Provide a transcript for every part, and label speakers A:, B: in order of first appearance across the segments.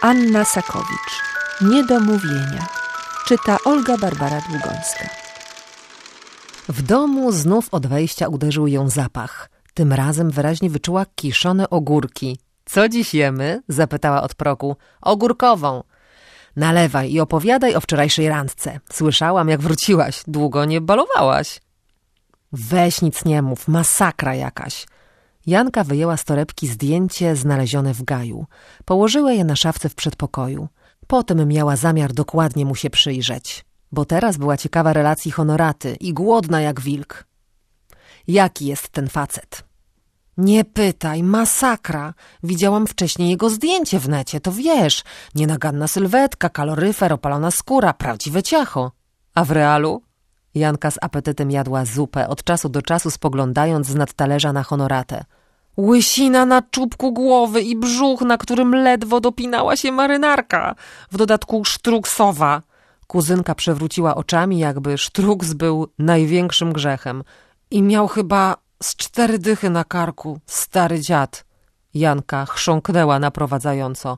A: Anna Sakowicz. Niedomówienia. Czyta Olga Barbara Długońska. W domu znów od wejścia uderzył ją zapach. Tym razem wyraźnie wyczuła kiszone ogórki. Co dziś jemy? Zapytała od progu. Ogórkową. Nalewaj i opowiadaj o wczorajszej randce. Słyszałam, jak wróciłaś. Długo nie balowałaś. Weź nic nie mów, masakra jakaś. Janka wyjęła z torebki zdjęcie znalezione w gaju. Położyła je na szafce w przedpokoju. Potem miała zamiar dokładnie mu się przyjrzeć, bo teraz była ciekawa relacji Honoraty i głodna jak wilk. Jaki jest ten facet? Nie pytaj, masakra. Widziałam wcześniej jego zdjęcie w necie, to wiesz. Nienaganna sylwetka, kaloryfer, opalona skóra, prawdziwe ciacho. A w realu? Janka z apetytem jadła zupę, od czasu do czasu spoglądając z nad talerza na Honoratę. Łysina na czubku głowy i brzuch, na którym ledwo dopinała się marynarka. W dodatku sztruksowa. Kuzynka przewróciła oczami, jakby sztruks był największym grzechem. I miał chyba z 4 dychy na karku, stary dziad. Janka chrząknęła naprowadzająco.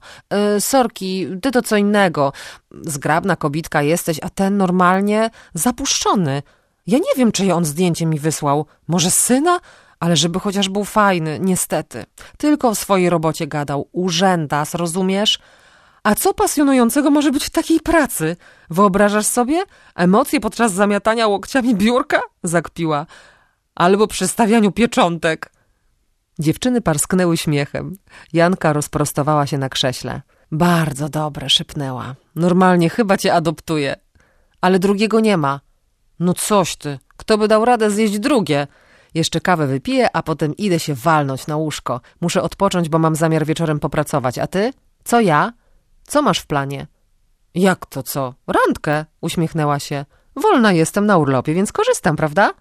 A: Sorki, ty to co innego. Zgrabna kobitka jesteś, a ten normalnie zapuszczony. Ja nie wiem, czyje on zdjęcie mi wysłał. Może syna? Ale żeby chociaż był fajny, niestety. Tylko o swojej robocie gadał. Urzędas, rozumiesz? A co pasjonującego może być w takiej pracy? Wyobrażasz sobie? Emocje podczas zamiatania łokciami biurka? Zakpiła. Albo przy stawianiu pieczątek. Dziewczyny parsknęły śmiechem. Janka rozprostowała się na krześle. Bardzo dobre, szepnęła. Normalnie chyba cię adoptuje. Ale drugiego nie ma. No coś ty, kto by dał radę zjeść drugie? Jeszcze kawę wypiję, a potem idę się walnąć na łóżko. Muszę odpocząć, bo mam zamiar wieczorem popracować. A ty? Co ja? Co masz w planie? Jak to co? Randkę, uśmiechnęła się. Wolna jestem na urlopie, więc korzystam, prawda?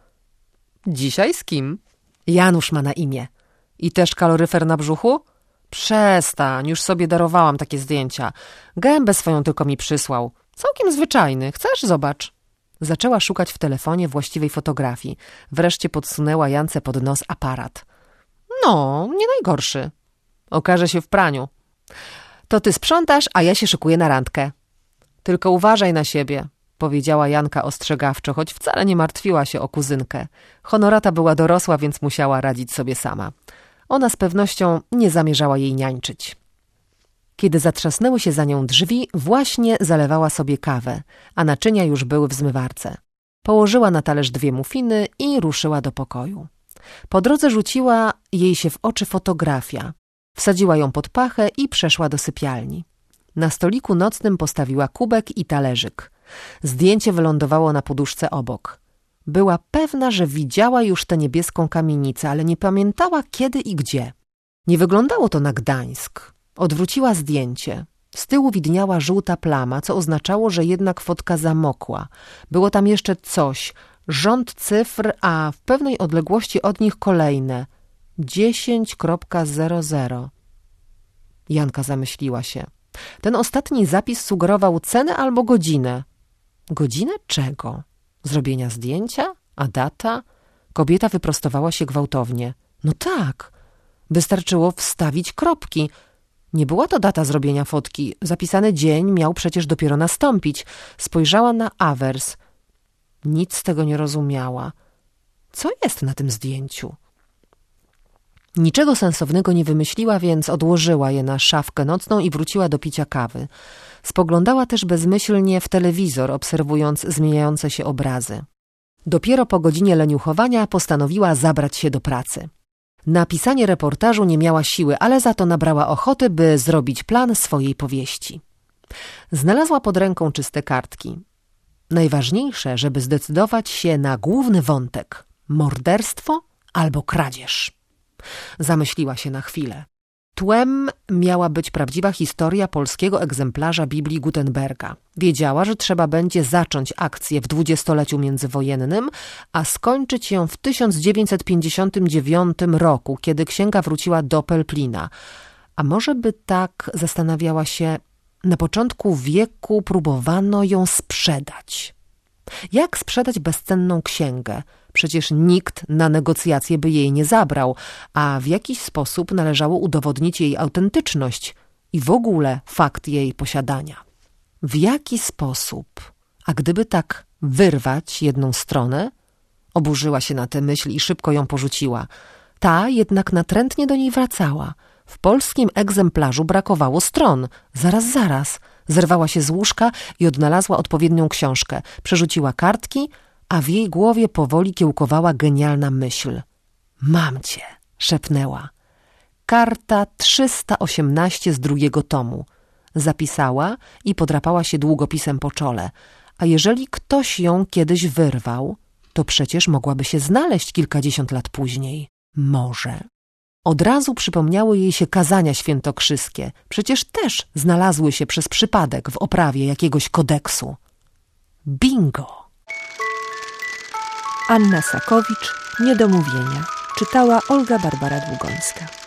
A: Dzisiaj z kim? Janusz ma na imię. I też kaloryfer na brzuchu? Przestań, już sobie darowałam takie zdjęcia. Gębę swoją tylko mi przysłał. Całkiem zwyczajny. Chcesz? Zobacz. Zaczęła szukać w telefonie właściwej fotografii. Wreszcie podsunęła Jance pod nos aparat. No, nie najgorszy. Okaże się w praniu. To ty sprzątasz, a ja się szykuję na randkę. Tylko uważaj na siebie, powiedziała Janka ostrzegawczo, choć wcale nie martwiła się o kuzynkę. Honorata była dorosła, więc musiała radzić sobie sama. Ona z pewnością nie zamierzała jej niańczyć. Kiedy zatrzasnęły się za nią drzwi, właśnie zalewała sobie kawę, a naczynia już były w zmywarce. Położyła na talerz 2 mufiny i ruszyła do pokoju. Po drodze rzuciła jej się w oczy fotografia. Wsadziła ją pod pachę i przeszła do sypialni. Na stoliku nocnym postawiła kubek i talerzyk. Zdjęcie wylądowało na poduszce obok. Była pewna, że widziała już tę niebieską kamienicę, ale nie pamiętała kiedy i gdzie. Nie wyglądało to na Gdańsk. Odwróciła zdjęcie. Z tyłu widniała żółta plama, co oznaczało, że jednak fotka zamokła. Było tam jeszcze coś, rząd cyfr, a w pewnej odległości od nich kolejne. 10.00. Janka zamyśliła się. Ten ostatni zapis sugerował cenę albo godzinę. Godzinę czego? Zrobienia zdjęcia? A data? Kobieta wyprostowała się gwałtownie. No tak, wystarczyło wstawić kropki. Nie była to data zrobienia fotki. Zapisany dzień miał przecież dopiero nastąpić. Spojrzała na awers. Nic z tego nie rozumiała. Co jest na tym zdjęciu? Niczego sensownego nie wymyśliła, więc odłożyła je na szafkę nocną i wróciła do picia kawy. Spoglądała też bezmyślnie w telewizor, obserwując zmieniające się obrazy. Dopiero po godzinie leniuchowania postanowiła zabrać się do pracy. Na pisanie reportażu nie miała siły, ale za to nabrała ochoty, by zrobić plan swojej powieści. Znalazła pod ręką czyste kartki. Najważniejsze, żeby zdecydować się na główny wątek – morderstwo albo kradzież. Zamyśliła się na chwilę. Tłem miała być prawdziwa historia polskiego egzemplarza Biblii Gutenberga. Wiedziała, że trzeba będzie zacząć akcję w 20-leciu międzywojennym, a skończyć ją w 1959 roku, kiedy księga wróciła do Pelplina. A może by tak, zastanawiała się, na początku wieku próbowano ją sprzedać. Jak sprzedać bezcenną księgę? Przecież nikt na negocjacje by jej nie zabrał, a w jakiś sposób należało udowodnić jej autentyczność. i w ogóle fakt jej posiadania. W jaki sposób, a gdyby tak wyrwać jedną stronę? Oburzyła się na tę myśl i szybko ją porzuciła. Ta jednak natrętnie do niej wracała. W polskim egzemplarzu brakowało stron. Zaraz. Zerwała się z łóżka i odnalazła odpowiednią książkę. Przerzuciła kartki, a w jej głowie powoli kiełkowała genialna myśl. Mam cię, szepnęła. Karta 318 z 2 tomu. Zapisała i podrapała się długopisem po czole. A jeżeli ktoś ją kiedyś wyrwał, to przecież mogłaby się znaleźć kilkadziesiąt lat później. Może. Od razu przypomniały jej się kazania świętokrzyskie. Przecież też znalazły się przez przypadek w oprawie jakiegoś kodeksu. Bingo! Anna Sakowicz, Niedomówienia. Czytała Olga Barbara Długońska.